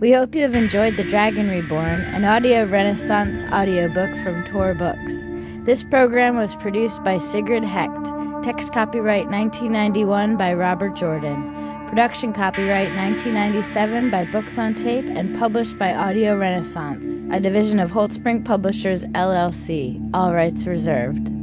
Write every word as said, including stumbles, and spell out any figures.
We hope you have enjoyed The Dragon Reborn, an audio renaissance audiobook from Tor Books. This program was produced by Sigrid Hecht. Text copyright nineteen ninety-one by Robert Jordan. Production copyright nineteen ninety-seven by Books on Tape and published by Audio Renaissance, a division of Holt Spring Publishers, L L C. All rights reserved.